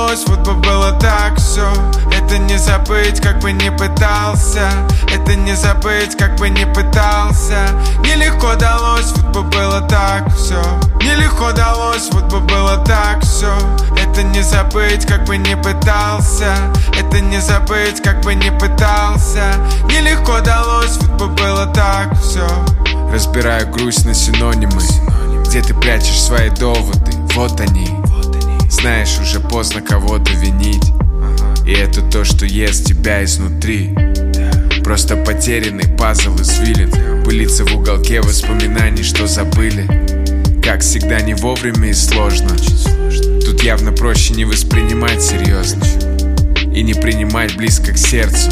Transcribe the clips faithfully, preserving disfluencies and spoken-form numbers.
далось, вот бы было так все. Это не забыть, как бы не пытался. Это не забыть, как бы не пытался. Нелегко далось, вот бы было так все. Нелегко далось, вот бы было так все. Это не забыть, как бы не пытался. Это не забыть, как бы не пытался. Нелегко далось, вот бы было так все. Разбираю грусть на синонимы. Где ты прячешь свои доводы? Вот они. Знаешь, уже поздно кого-то винить. И это то, что ест тебя изнутри. Просто потерянный пазл извилин пылится в уголке воспоминаний, что забыли. Как всегда, не вовремя и сложно. Тут явно проще не воспринимать серьезно и не принимать близко к сердцу.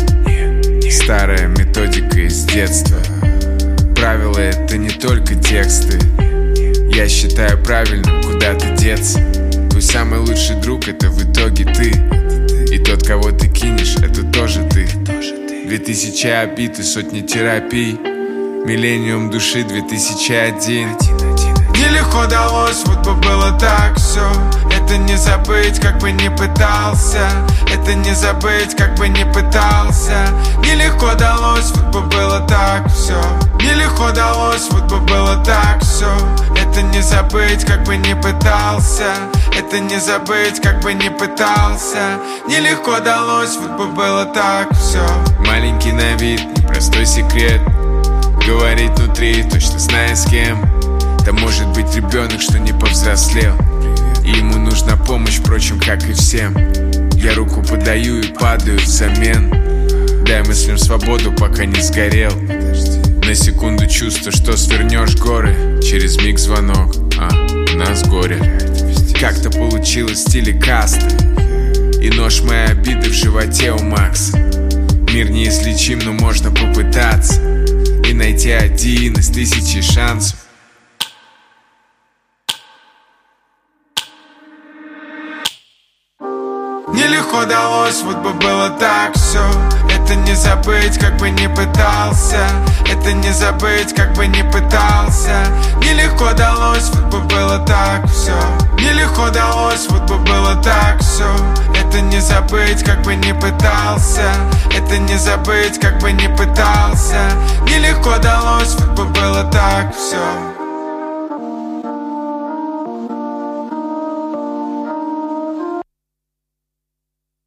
Старая методика из детства. Правила — это не только тексты. Я считаю правильным куда-то деться. Твой самый лучший друг — это в итоге ты. И тот, кого ты кинешь, это тоже ты. Две тысячи обид и сотни терапий. Миллениум души две тысячи один. Нелегко далось, вот бы было так все. Это не забыть, как бы не пытался. Это не забыть, как бы не пытался. Нелегко далось, вот бы было так все. Нелегко далось, вот бы было так все. Это не забыть, как бы не пытался. Это не забыть, как бы не пытался. Нелегко далось, вот бы было так все. Маленький на вид, непростой секрет. Говорить внутри, точно зная с кем. Да может быть ребенок, что не повзрослел, и ему нужна помощь, впрочем, как и всем. Я руку подаю и падаю взамен. Дай мыслям свободу, пока не сгорел. На секунду чувство, что свернешь горы. Через миг звонок, а у нас горе. Как-то получилось в стиле касты. И нож моей обиды в животе у Макса. Мир неизлечим, но можно попытаться и найти один из тысячи шансов. Нелегко далось, вот бы было так все. Это не забыть, как бы не пытался. Это не забыть, как бы не пытался. Нелегко далось, вот бы было так все. Нелегко далось, вот бы было так все. Это не забыть, как бы не пытался. Это не забыть, как бы не пытался. Нелегко далось, вот бы было так все.